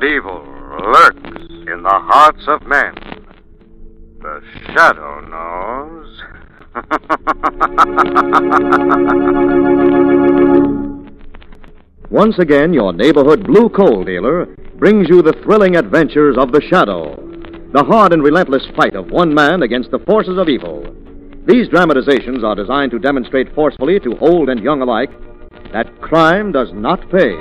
but evil lurks in the hearts of men. The Shadow knows. Once again, your neighborhood blue coal dealer brings you the thrilling adventures of the Shadow, the hard and relentless fight of one man against the forces of evil. These dramatizations are designed to demonstrate forcefully to old and young alike that crime does not pay.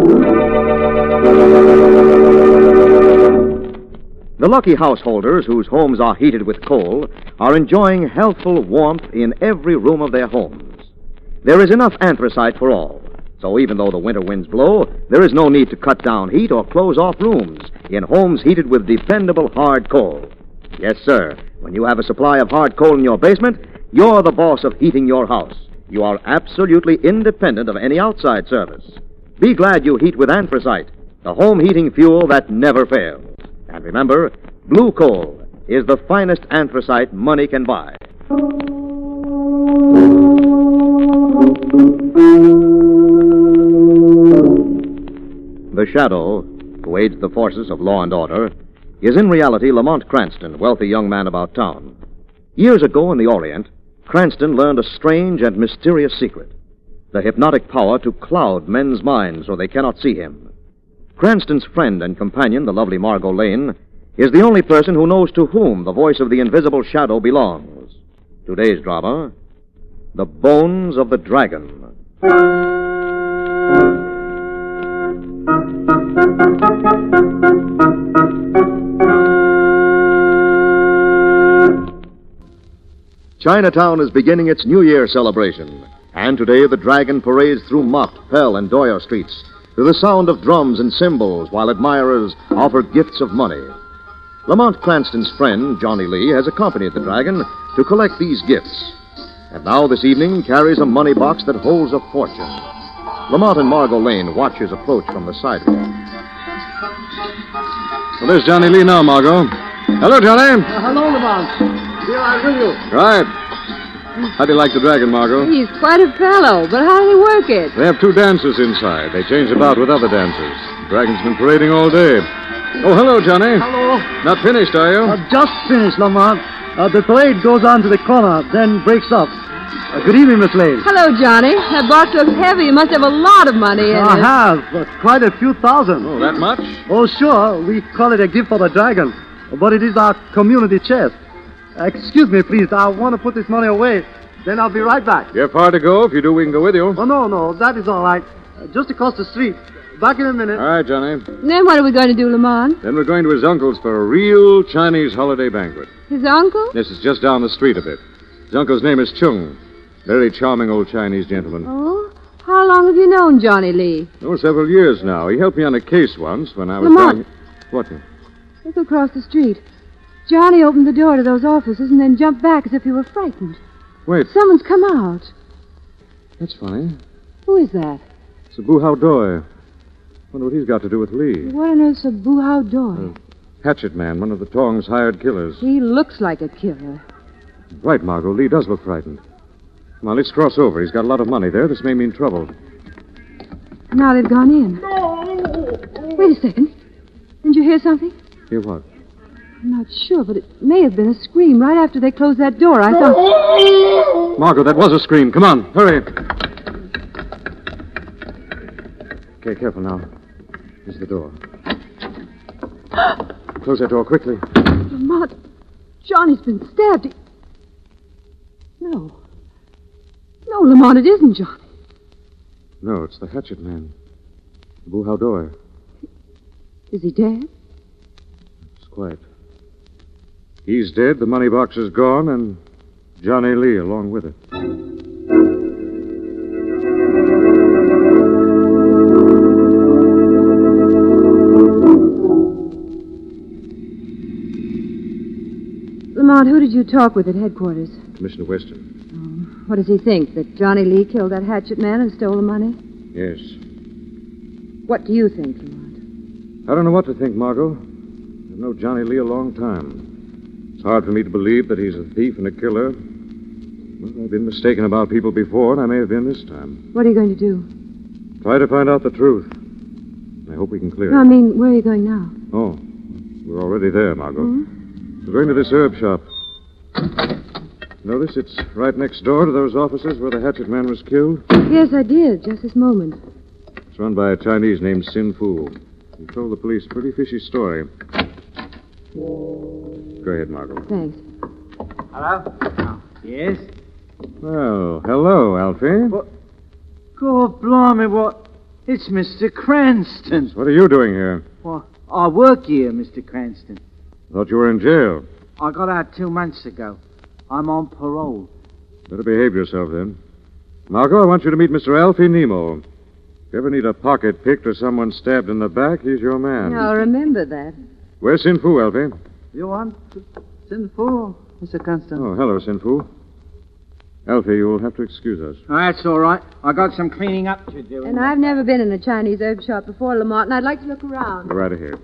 The lucky householders whose homes are heated with coal are enjoying healthful warmth in every room of their homes. There is enough anthracite for all, so even though the winter winds blow, there is no need to cut down heat or close off rooms in homes heated with dependable hard coal. Yes, sir, when you have a supply of hard coal in your basement, you're the boss of heating your house. You are absolutely independent of any outside service. Be glad you heat with anthracite, the home heating fuel that never fails. And remember, blue coal is the finest anthracite money can buy. The Shadow, who aids the forces of law and order, is in reality Lamont Cranston, wealthy young man about town. Years ago in the Orient, Cranston learned a strange and mysterious secret, the hypnotic power to cloud men's minds so they cannot see him. Cranston's friend and companion, the lovely Margot Lane, is the only person who knows to whom the voice of the invisible Shadow belongs. Today's drama, The Bones of the Dragon. Chinatown is beginning its New Year celebration, and today the dragon parades through Mott, Pell, and Doyer streets to the sound of drums and cymbals while admirers offer gifts of money. Lamont Cranston's friend, Johnny Lee, has accompanied the dragon to collect these gifts, and now this evening carries a money box that holds a fortune. Lamont and Margot Lane watch his approach from the sidewalk. Well, there's Johnny Lee now, Margot. Hello, Johnny. Hello, Lamont. Here I'm with you. Right. How do you like the dragon, Margot? He's quite a fellow, but how do they work it? They have two dancers inside. They change about with other dancers. The dragon's been parading all day. Oh, hello, Johnny. Hello. Not finished, are you? Just finished, Lamont. The parade goes on to the corner, then breaks up. Good evening, Miss Lane. Hello, Johnny. That box looks heavy. You must have a lot of money in it. I have. Quite a few thousand. Oh, that much? Oh, sure. We call it a gift for the dragon. But it is our community chest. Excuse me, please. I want to put this money away. Then I'll be right back. You have far to go. If you do, we can go with you. Oh, no. That is all right. Just across the street. Back in a minute. All right, Johnny. Then what are we going to do, Lamont? Then we're going to his uncle's for a real Chinese holiday banquet. His uncle? This is just down the street a bit. His uncle's name is Chung. Very charming old Chinese gentleman. Oh? How long have you known Johnny Lee? Oh, several years now. He helped me on a case once when I was Lamont. What? Look across the street. Johnny opened the door to those offices and then jumped back as if he were frightened. Wait. Someone's come out. That's funny. Who is that? It's a Buhao Doi. Wonder what he's got to do with Lee. What on earth's a Buhao Doi? Hatchet Man, one of the Tong's hired killers. He looks like a killer. Right, Margot. Lee does look frightened. Come on, let's cross over. He's got a lot of money there. This may mean trouble. Now they've gone in. Wait a second. Didn't you hear something? Hear what? I'm not sure, but it may have been a scream right after they closed that door. I thought... Margot, that was a scream. Come on, hurry. Okay, careful now. Here's the door. Close that door quickly. Lamont, Johnny's been stabbed. No. No, Lamont, it isn't Johnny. No, it's the Hatchet Man. Buhao Doi. Is he dead? It's quiet. He's dead, the money box is gone, and Johnny Lee along with it. Lamont, who did you talk with at headquarters? Commissioner Weston. What does he think? That Johnny Lee killed that Hatchet Man and stole the money? Yes. What do you think, Lamont? I don't know what to think, Margot. I've known Johnny Lee a long time. It's hard for me to believe that he's a thief and a killer. Well, I've been mistaken about people before, and I may have been this time. What are you going to do? Try to find out the truth. I hope we can clear No, I it. mean, where are you going now? Oh, we're already there, Margot. Hmm? We're going to this herb shop. Notice it's right next door to those offices where the hatchet man was killed. Yes, I did, just this moment. It's run by a Chinese named Sin Fu. He told the police a pretty fishy story. Go ahead, Margot. Thanks. Hello? Oh, yes? Well, hello, Alfie. What? God blimey, what? It's Mr. Cranston. What are you doing here? Well, I work here, Mr. Cranston. Thought you were in jail. I got out 2 months ago. I'm on parole. Better behave yourself, then. Margot, I want you to meet Mr. Alfie Nemo. If you ever need a pocket picked or someone stabbed in the back, he's your man. I'll remember that. Where's Sin Fu, Alfie? You want sinful, Mr. Cranston? Oh, hello, Sin Fu. Alfie, you'll have to excuse us. Oh, that's all right. I got some cleaning up to do. And I've never been in a Chinese herb shop before, Lamont, and I'd like to look around. Go right ahead.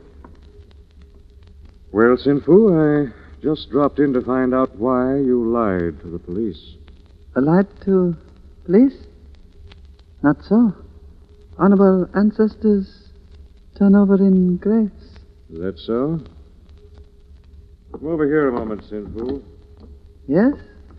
Well, Sin Fu, I just dropped in to find out why you lied to the police. Lied to police? Not so. Honorable ancestors turn over in graves. Is that so? Come over here a moment, Sin Fu. Yes?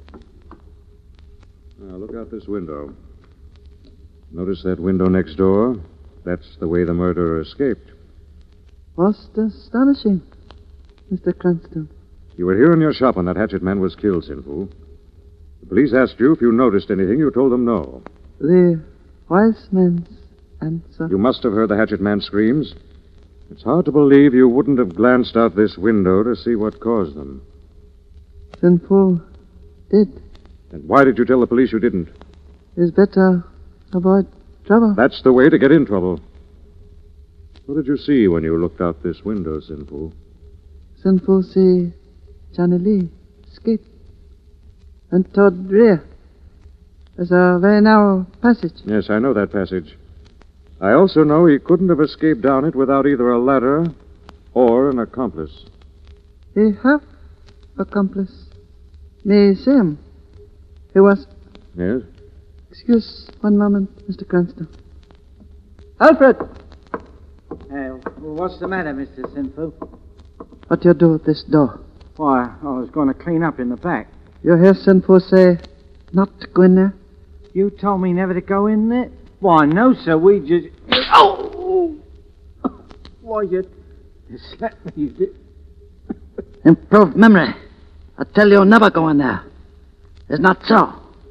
Now, look out this window. Notice that window next door? That's the way the murderer escaped. Most astonishing, Mr. Cranston. You were here in your shop when that hatchet man was killed, Sin Fu. The police asked you if you noticed anything. You told them no. The wise man's answer. You must have heard the hatchet man's screams. It's hard to believe you wouldn't have glanced out this window to see what caused them. Sinful did. And why did you tell the police you didn't? Is better avoid trouble. That's the way to get in trouble. What did you see when you looked out this window, Sin Fu? Sinful see Johnny Lee escape. And toward rear. There's a very narrow passage. Yes, I know that passage. I also know he couldn't have escaped down it without either a ladder or an accomplice. He have accomplice. Me see him. He was... Yes? Excuse 1 moment, Mr. Cranston. Alfred! What's the matter, Mr. Sinful? What you do with this door? Why, I was going to clean up in the back. You hear Sinful say not to go in there? You told me never to go in there? Why, no, sir. We just... Oh! Why, you slapped me, you did. Improved memory. I tell you, never go in there. It's not so.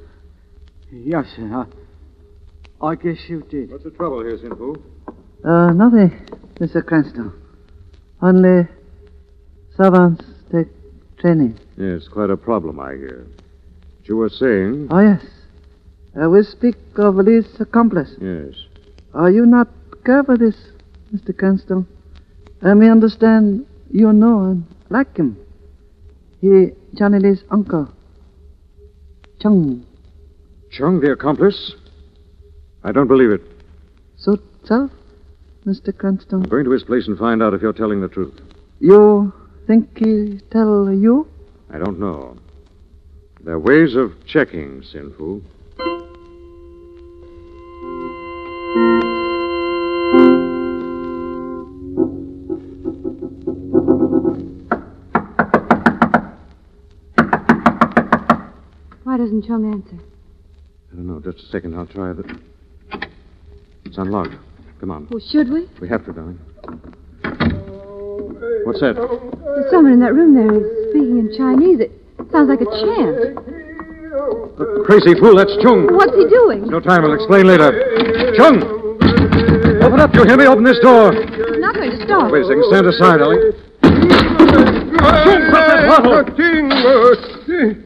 Yes, sir. I guess you did. What's the trouble here, Sin Fu? Nothing, Mr. Cranston. Only servants take training. Yes, quite a problem, I hear. But you were saying... Oh, yes. We speak of Lee's accomplice. Yes. Are you not care for this, Mr. Cranston? I may understand you know and like him. He, Johnny Lee's uncle. Chung. Chung, the accomplice? I don't believe it. Suit self, Mr. Cranston. I'm going to his place and find out if you're telling the truth. You think he tell you? I don't know. There are ways of checking, Sin Fu. Why doesn't Chung answer? I don't know. Just a second. I'll try the... It's unlocked. Come on. Well, should we? We have to, darling. What's that? There's someone in that room there who's speaking in Chinese. It sounds like a chant. The crazy fool, that's Chung. What's he doing? No time. I'll explain later. Chung! Open up. You hear me? Open this door. He's not going to stop. Wait a second. Stand aside, Ellie. Chung, drop that bottle!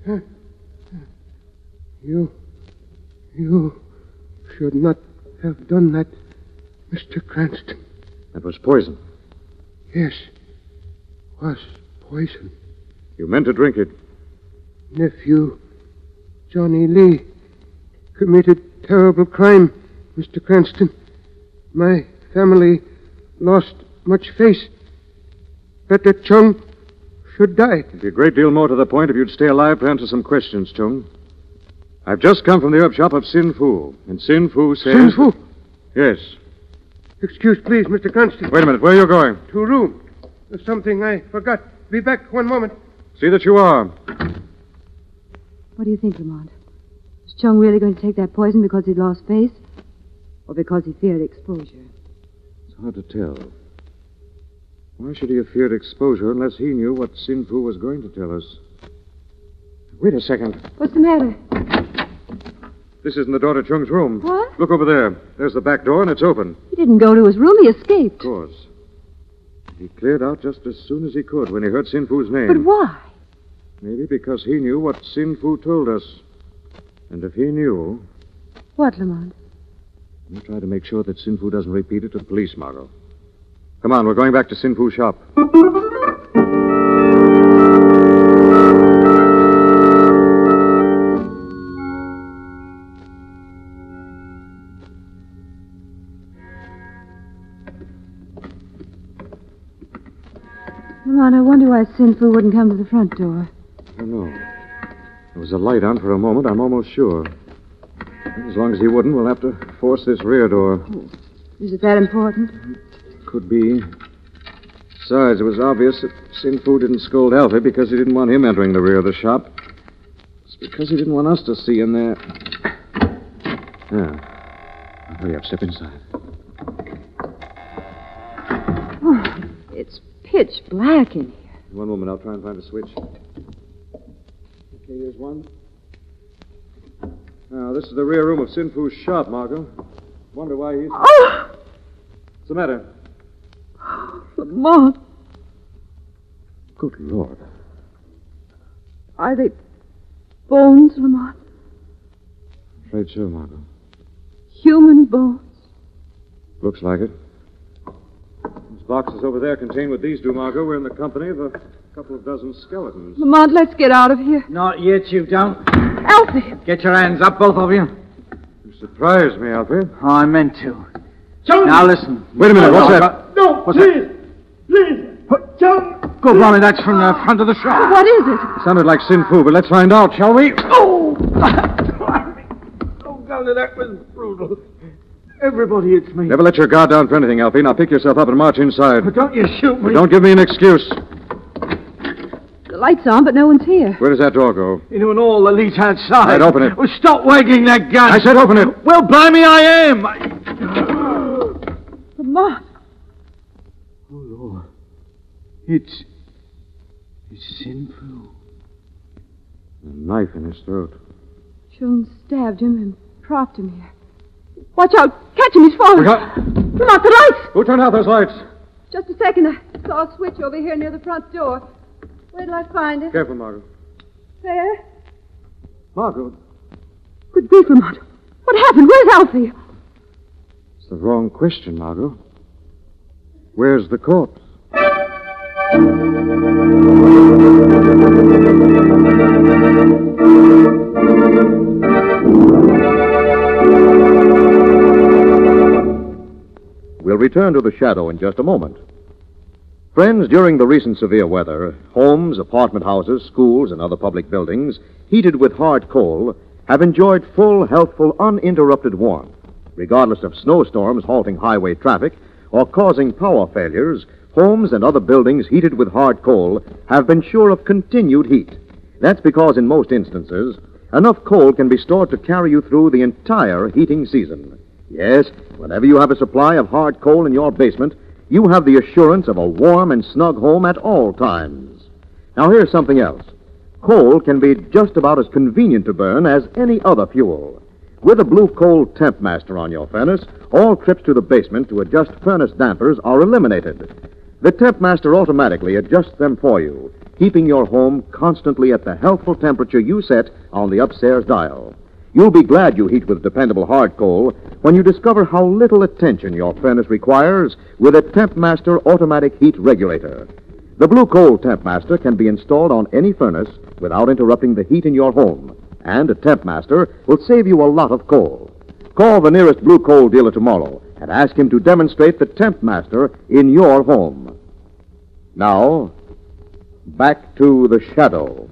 You should not have done that, Mr. Cranston. That was poison. Yes, was poison. You meant to drink it. Nephew Johnny Lee committed terrible crime, Mr. Cranston. My family lost much face. Better Chung should die. It'd be a great deal more to the point if you'd stay alive to answer some questions, Chung. I've just come from the herb shop of Sin Fu, and Sin Fu says... Sin Fu? Yes. Excuse, please, Mr. Cranston. Wait a minute. Where are you going? To a room. There's something I forgot. Be back 1 moment. See that you are. What do you think, Lamont? Is Chung really going to take that poison because he'd lost face? Or because he feared exposure? It's hard to tell. Why should he have feared exposure unless he knew what Sin Fu was going to tell us? Wait a second. What's the matter? This isn't the door to Chung's room. What? Look over there. There's the back door, and it's open. He didn't go to his room. He escaped. Of course. He cleared out just as soon as he could when he heard Sin Fu's name. But why? Maybe because he knew what Sin Fu told us. And if he knew... What, Lamont? We'll try to make sure that Sin Fu doesn't repeat it to the police, Margot. Come on, we're going back to Sin Fu's shop. Lamont, I wonder why Sin Fu wouldn't come to the front door. I don't know. There was a light on for a moment, I'm almost sure. As long as he wouldn't, we'll have to force this rear door. Is it that important? Could be. Besides, it was obvious that Sin Fu didn't scold Alfie because he didn't want him entering the rear of the shop. It's because he didn't want us to see in there. Yeah. Now, hurry up, step inside. Oh, it's pitch black in here. 1 moment, I'll try and find a switch. Okay, here's one. Now, this is the rear room of Sin Fu's shop, Margot. Wonder why he's... Oh! What's the matter? Lamont, Good Lord. are they bones, Lamont? Afraid so, Margot. Human bones? Looks like it. Those boxes over there contain what these do, Margot. We're in the company of a couple of dozen skeletons. Lamont, let's get out of here. Not yet, you don't. Alfie! Get your hands up, both of you. You surprised me, Alfie. Oh, I meant to. Now listen. Wait a minute, what's that? No, What's please. Please. Chung. Good morning, that's from the front of the shop. What is it? Sounded like Sin Fu, but let's find out, shall we? Oh! Oh, God, that was brutal. Everybody, it's me. Never let your guard down for anything, Alfie. Now pick yourself up and march inside. But don't you shoot me. Don't give me an excuse. The light's on, but no one's here. Where does that door go? Into an all elite outside. Right, open it. Well, stop wagging that gun. I said open it. Well, blimey, I am. Lamont! Oh, Lord. It's Sin Fu. A knife in his throat. Chung stabbed him and propped him here. Watch out! Catch him, he's falling! Look out. Lamont, the lights! Who turned out those lights? Just a second. I saw a switch over here near the front door. Where did I find it? Careful, Margot. There. Margot, Good grief, Lamont. What happened? Where's Alfie? it's the wrong question, Margot. Where's the corpse? We'll return to the shadow in just a moment. Friends, during the recent severe weather, homes, apartment houses, schools, and other public buildings, heated with hard coal, have enjoyed full, healthful, uninterrupted warmth. Regardless of snowstorms halting highway traffic or causing power failures, homes and other buildings heated with hard coal have been sure of continued heat. That's because in most instances, enough coal can be stored to carry you through the entire heating season. Yes, whenever you have a supply of hard coal in your basement, you have the assurance of a warm and snug home at all times. Now, here's something else. Coal can be just about as convenient to burn as any other fuel. With a Blue Coal Temp Master on your furnace, all trips to the basement to adjust furnace dampers are eliminated. The Temp Master automatically adjusts them for you, keeping your home constantly at the healthful temperature you set on the upstairs dial. You'll be glad you heat with dependable hard coal when you discover how little attention your furnace requires with a Temp Master automatic heat regulator. The Blue Coal Temp Master can be installed on any furnace without interrupting the heat in your home, and a Temp Master will save you a lot of coal. Call the nearest Blue Coal dealer tomorrow and ask him to demonstrate the Temp Master in your home. Now, back to the shadow.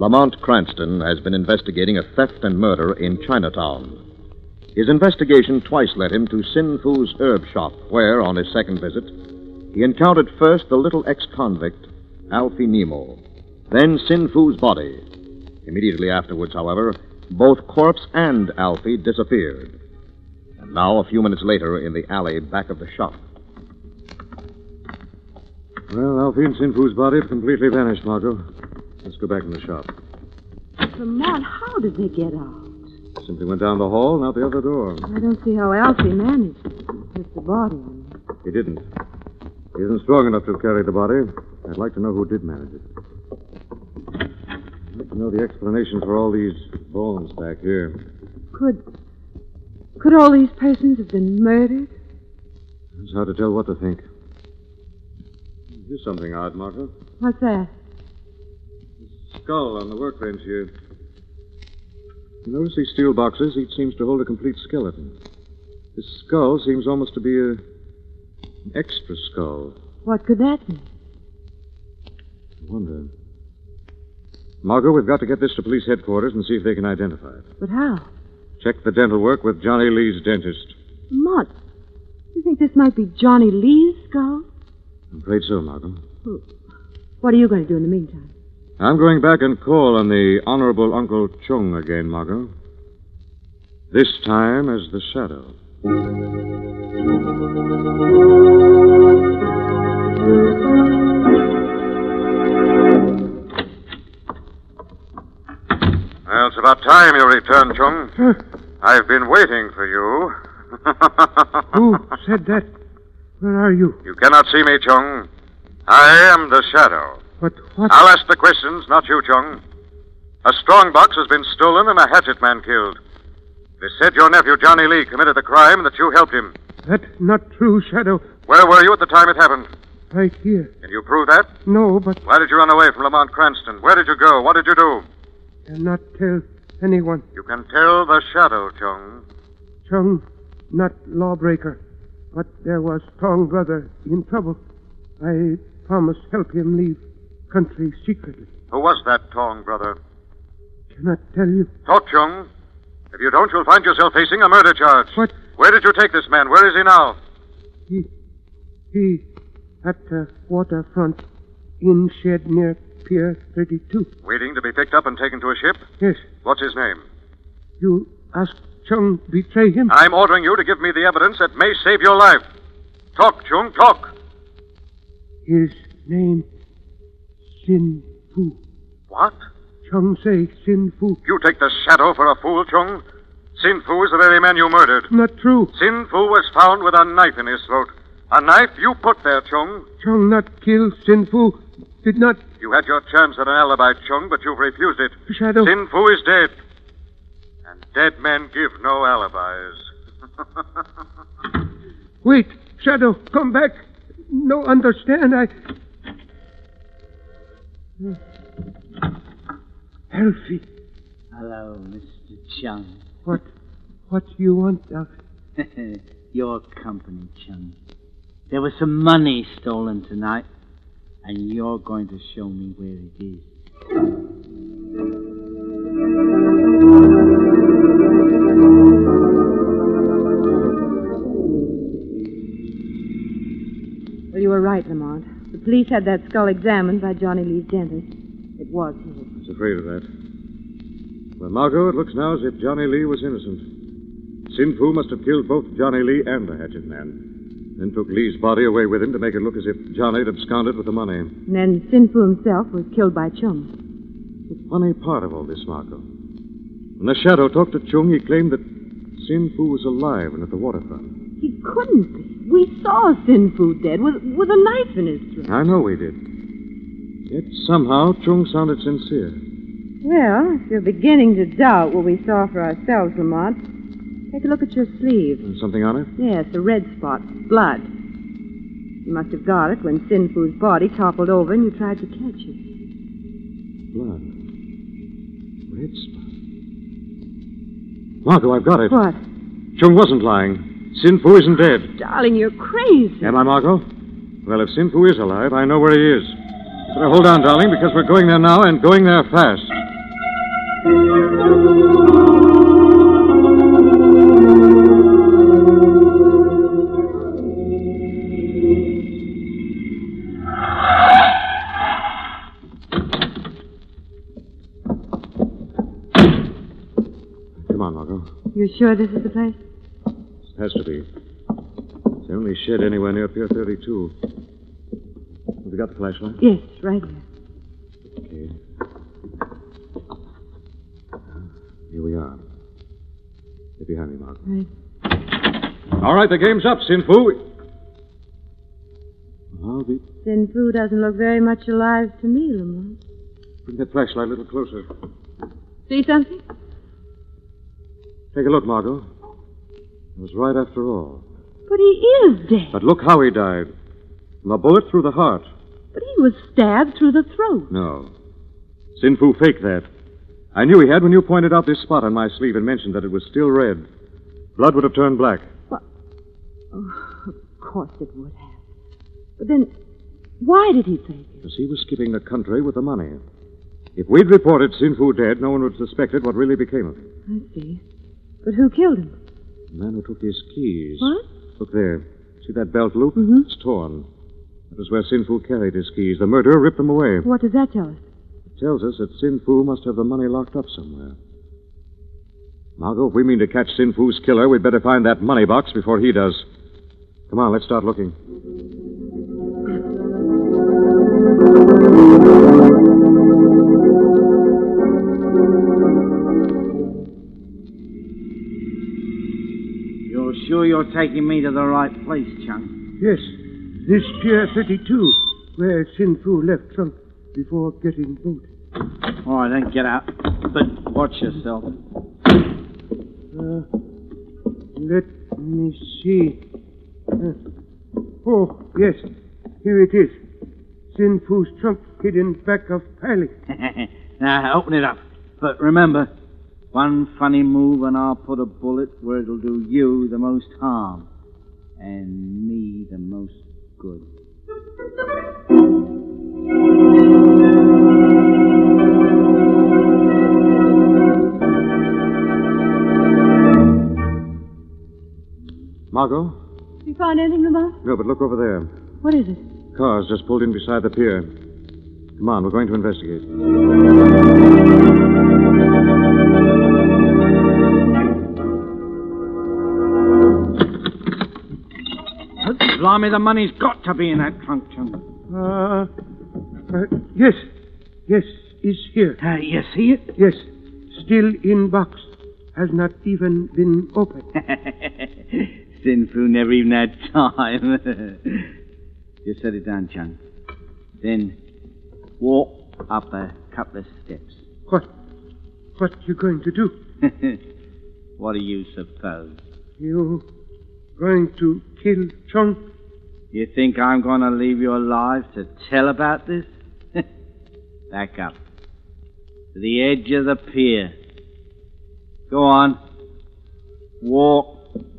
Lamont Cranston has been investigating a theft and murder in Chinatown. His investigation twice led him to Sin Fu's herb shop, where, on his second visit, he encountered first the little ex-convict, Alfie Nemo, then Sin Fu's body. Immediately afterwards, however, both corpse and Alfie disappeared. And now, a few minutes later, in the alley back of the shop. Well, Alfie and Sin Fu's body have completely vanished, Margot. Let's go back in the shop. Lamont, how did they get out? Simply went down the hall and out the other door. I don't see how Alfie managed it. Just the body. He didn't. He isn't strong enough to have carried the body. I'd like to know who did manage it. I'd like to know the explanation for all these bones back here. Could all these persons have been murdered? It's hard to tell what to think. Here's something odd, Martha. What's that? Skull on the workbench here. You notice these steel boxes? Each seems to hold a complete skeleton. This skull seems almost to be an extra skull. What could that mean? I wonder. Margot, we've got to get this to police headquarters and see if they can identify it. But how? Check the dental work with Johnny Lee's dentist. Lamont, you think this might be Johnny Lee's skull? I'm afraid so, Margot. What are you going to do in the meantime? I'm going back and call on the Honorable Uncle Chung again, Margot. This time as the Shadow. Well, it's about time you returned, Chung. I've been waiting for you. Who said that? Where are you? You cannot see me, Chung. I am the Shadow. But what? I'll ask the questions, not you, Chung. A strong box has been stolen and a hatchet man killed. They said your nephew, Johnny Lee, committed the crime and that you helped him. That's not true, Shadow. Where were you at the time it happened? Right here. Can you prove that? No, but Why did you run away from Lamont Cranston? Where did you go? What did you do? cannot tell anyone. You can tell the Shadow, Chung. Chung, not lawbreaker, but there was Tong brother in trouble. I promised help him leave country secretly. Who was that Tong brother? Cannot tell you. Talk, Chung. If you don't, you'll find yourself facing a murder charge. What? Where did you take this man? Where is he now? He at the waterfront inn shed near Pier 32. Waiting to be picked up and taken to a ship? Yes. What's his name? You asked Chung betray him? I'm ordering you to give me the evidence that may save your life. Talk, Chung, talk. His name, Sin Fu. What? Chung say Sin Fu. You take the Shadow for a fool, Chung? Sin Fu is the very man you murdered. Not true. Sin Fu was found with a knife in his throat. A knife you put there, Chung. Chung not kill Sin Fu. Did not. You had your chance at an alibi, Chung, but you've refused it. Shadow. Sin Fu is dead. And dead men give no alibis. Wait, Shadow, come back. No, understand, Elfie. Hello, Mr. Chung. What you want, Elfie? Your company, Chung. There was some money stolen tonight, and you're going to show me where it is. Well, you were right, Lamont. The police had that skull examined by Johnny Lee's dentist. It was his. I was afraid of that. Well, Margot, it looks now as if Johnny Lee was innocent. Sin Fu must have killed both Johnny Lee and the hatchet man, then took Lee's body away with him to make it look as if Johnny had absconded with the money. And then Sin Fu himself was killed by Chung. The funny part of all this, Margot. When the Shadow talked to Chung, he claimed that Sin Fu was alive and at the waterfront. He couldn't be. We saw Sin Fu dead with a knife in his throat. I know we did. Yet somehow Chung sounded sincere. Well, if you're beginning to doubt what we saw for ourselves, Lamont, take a look at your sleeve. There's something on it? Yes, a red spot. Blood. You must have got it when Sin Fu's body toppled over and you tried to catch it. Blood. Red spot. Margot, I've got it. What? Chung wasn't lying. Sin Fu isn't dead. Darling, you're crazy. Am I, Margot? Well, if Sin Fu is alive, I know where he is. Better hold on, darling, because we're going there now and going there fast. Come on, Margot. You sure this is the place? Has to be. It's the only shed anywhere near Pier 32. Have you got the flashlight? Yes, right here. Okay. Here we are. Get behind me, Margot. Right. All right, the game's up, Sin Fu. I'll be... Sin Fu doesn't look very much alive to me, Lamont. Bring that flashlight a little closer. See something? Take a look, Margot. It was right after all. But he is dead. But look how he died. From a bullet through the heart. But he was stabbed through the throat. No. Sin Fu faked that. I knew he had when you pointed out this spot on my sleeve and mentioned that it was still red. Blood would have turned black. What? Oh, of course it would have. But then, why did he fake it? Because he was skipping the country with the money. If we'd reported Sin Fu dead, no one would have suspected what really became of him. I see. But who killed him? The man who took his keys. What? Look there. See that belt loop? Mm-hmm. It's torn. That was where Sin Fu carried his keys. The murderer ripped them away. What does that tell us? It tells us that Sin Fu must have the money locked up somewhere. Margot, if we mean to catch Sin Fu's killer, we'd better find that money box before he does. Come on, let's start looking. You're sure you're taking me to the right place, Chung? Yes, this Pier 32, where Sin Fu left Trunk before getting boat. All right, then get out. But watch yourself. Let me see. Oh, yes, here it is. Sin Fu's trunk hidden back of piling. Now, open it up. But remember, one funny move and I'll put a bullet where it'll do you the most harm. And me the most good. Margot? You found anything, Lamont? No, but look over there. What is it? Cars just pulled in beside the pier. Come on, we're going to investigate. Blimey, the money's got to be in that trunk, Chung. Yes. Yes, is here. You see it? Yes, still in box. Has not even been opened. Sin Fu never even had time. Just set it down, Chung. Then walk up a couple of steps. What you going to do? What do you suppose? You going to kill Chung? You think I'm going to leave you alive to tell about this? Back up. To the edge of the pier. Go on. Walk.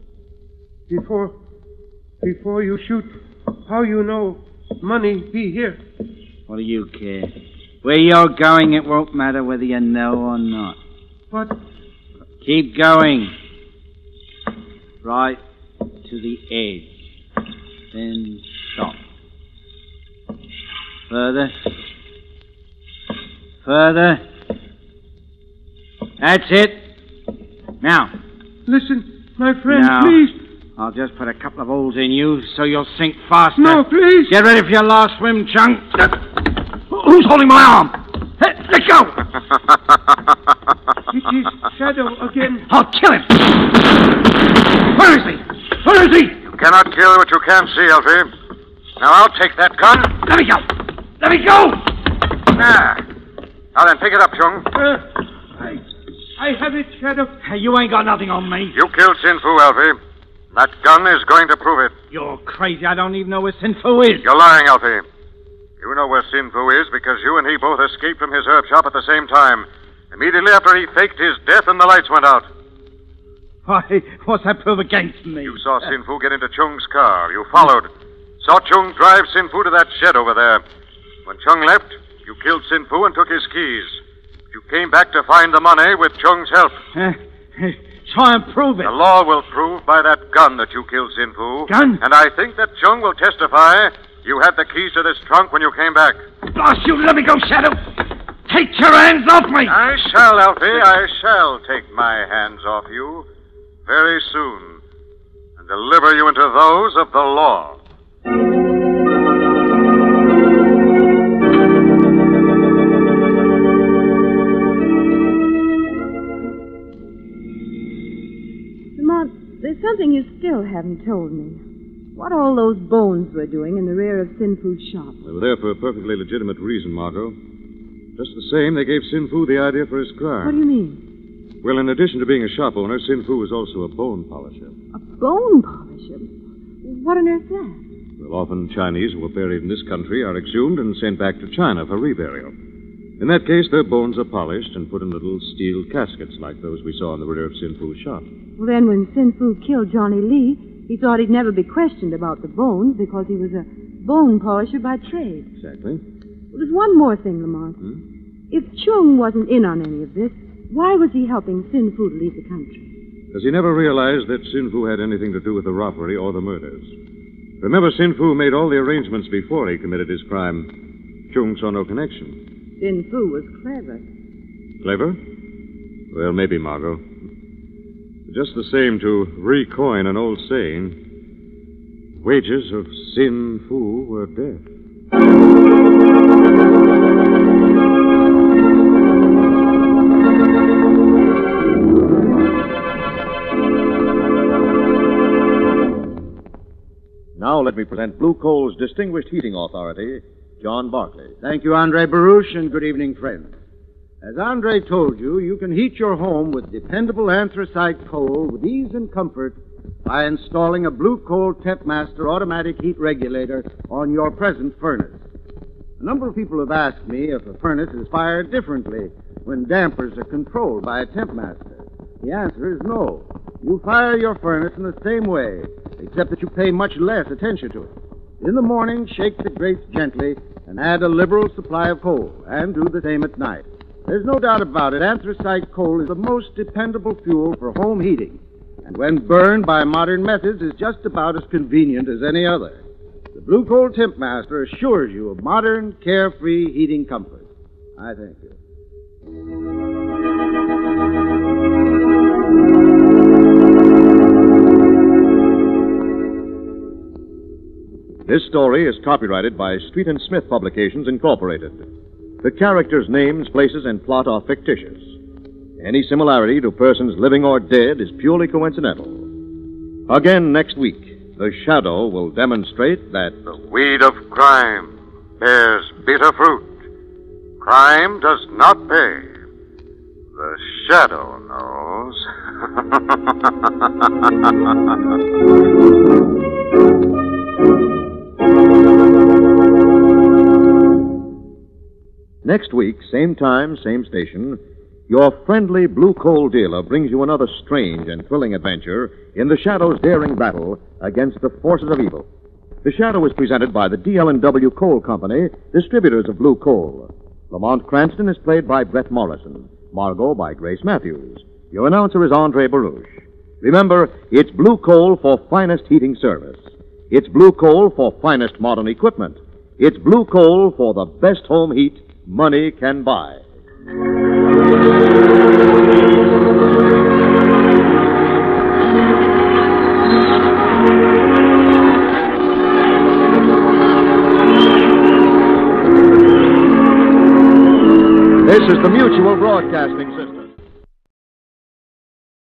Before you shoot, how you know money be here? What do you care? Where you're going, it won't matter whether you know or not. What? Keep going. Right to the edge. Then stop. Further. Further. That's it. Now. Listen, my friend, now, please. I'll just put a couple of holes in you so you'll sink faster. No, please. Get ready for your last swim, Chung. Who's holding my arm? Hey, let go. It is Shadow again. I'll kill him. Where is he? Where is he? You cannot kill what you can't see, Elfie. Now I'll take that gun. Let me go. Let me go. Now then, pick it up, Chung. I have it, Shadow. You ain't got nothing on me. You killed Sin Fu, Elfie. That gun is going to prove it. You're crazy. I don't even know where Sin Fu is. You're lying, Elfie. You know where Sin Fu is because you and he both escaped from his herb shop at the same time. Immediately after he faked his death and the lights went out. Why, what's that prove against me? You saw Sin Fu get into Chung's car. You followed. Saw Chung drive Sin Fu to that shed over there. When Chung left, you killed Sin Fu and took his keys. You came back to find the money with Chung's help. Try and prove it. The law will prove by that gun that you killed Sin Fu. Gun? And I think that Chung will testify you had the keys to this trunk when you came back. Blast you, let me go, Shadow. Take your hands off me. I shall, Alfie. I shall take my hands off you very soon and deliver you into those of the law. Lamont, there's something you still haven't told me. What all those bones were doing in the rear of Sin Fu's shop. They were there for a perfectly legitimate reason, Margot. Just the same, they gave Sin Fu the idea for his crime. What do you mean? Well, in addition to being a shop owner, Sin Fu was also a bone polisher. A bone polisher? What on earth's that? Well, often Chinese who are buried in this country are exhumed and sent back to China for reburial. In that case, their bones are polished and put in little steel caskets like those we saw in the rear of Sin Fu's shop. Well, then when Sin Fu killed Johnny Lee, he thought he'd never be questioned about the bones because he was a bone polisher by trade. Exactly. Well, there's one more thing, Lamont. If Chung wasn't in on any of this, why was he helping Sin Fu to leave the country? Because he never realized that Sin Fu had anything to do with the robbery or the murders. Remember, Sin Fu made all the arrangements before he committed his crime. Chung saw no connection. Sin Fu was clever. Clever? Well, maybe, Margot. Just the same, to recoin an old saying, wages of Sin Fu were death. Now let me present Blue Coal's distinguished heating authority, John Barclay. Thank you, Andre Baruch, and good evening, friends. As Andre told you, you can heat your home with dependable anthracite coal with ease and comfort by installing a Blue Coal Tempmaster automatic heat regulator on your present furnace. A number of people have asked me if a furnace is fired differently when dampers are controlled by a Tempmaster. The answer is no. You fire your furnace in the same way, except that you pay much less attention to it. In the morning, shake the grates gently and add a liberal supply of coal, and do the same at night. There's no doubt about it, anthracite coal is the most dependable fuel for home heating, and when burned by modern methods is just about as convenient as any other. The Blue Coal Tempmaster assures you of modern, carefree heating comfort. I thank you. This story is copyrighted by Street and Smith Publications, Incorporated. The characters' names, places, and plot are fictitious. Any similarity to persons living or dead is purely coincidental. Again next week, the Shadow will demonstrate that the weed of crime bears bitter fruit. Crime does not pay. The Shadow knows. Next week, same time, same station, your friendly Blue Coal dealer brings you another strange and thrilling adventure in the Shadow's daring battle against the forces of evil. The Shadow is presented by the DL&W Coal Company, distributors of Blue Coal. Lamont Cranston is played by Brett Morrison, Margot by Grace Matthews. Your announcer is Andre Baruch. Remember, it's Blue Coal for finest heating service. It's Blue Coal for finest modern equipment. It's Blue Coal for the best home heat money can buy. This is the Mutual Broadcasting